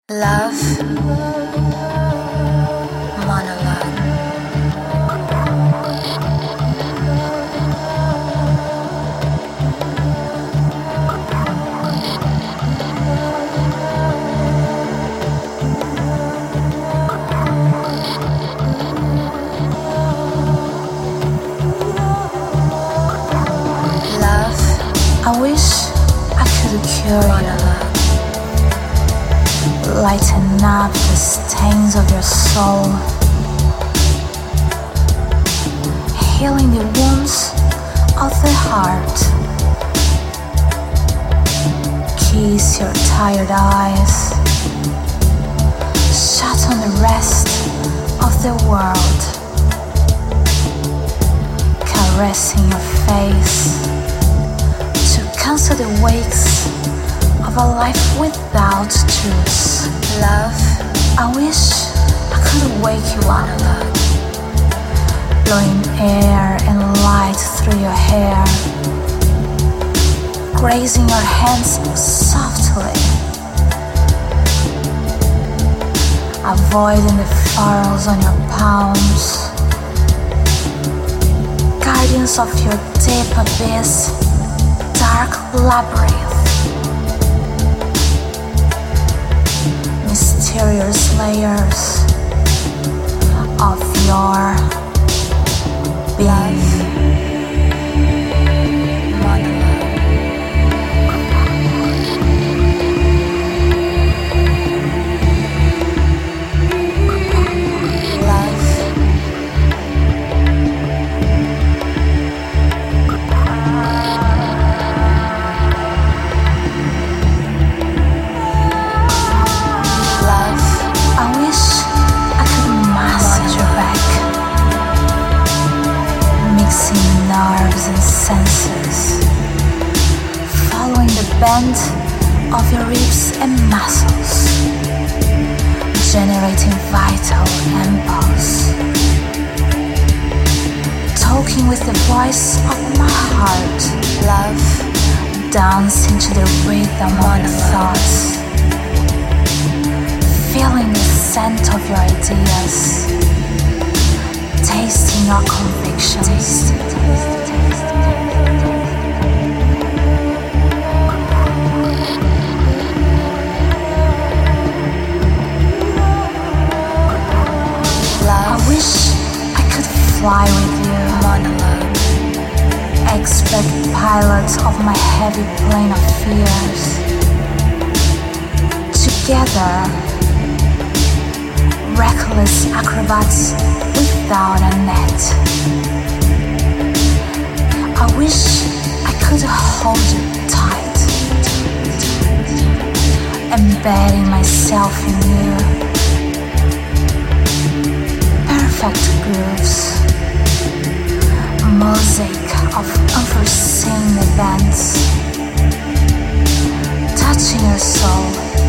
Love monologue. Love, I wish I could cure monologue. Lighten up the stains of your soul, healing the wounds of the heart. Kiss your tired eyes, shut on the rest of the world, caressing your face to cancel the wakes of a life without truth. Love, I wish I could wake you up, blowing air and light through your hair, grazing your hands softly, avoiding the furrows on your palms, guardians of your deep abyss, dark labyrinth. Mysterious layers of your being. Nerves and senses, following the bend of your ribs and muscles, generating vital impulse, talking with the voice of my heart. Love, dancing to the rhythm of your thoughts, feeling the scent of your ideas, tasting your convictions. I wish I could fly with you, monologue, expert pilot of my heavy plane of fears. Together, reckless acrobats without a net. I wish I could hold you tight, embedding myself in you. Perfect grooves, mosaic of unforeseen events, touching your soul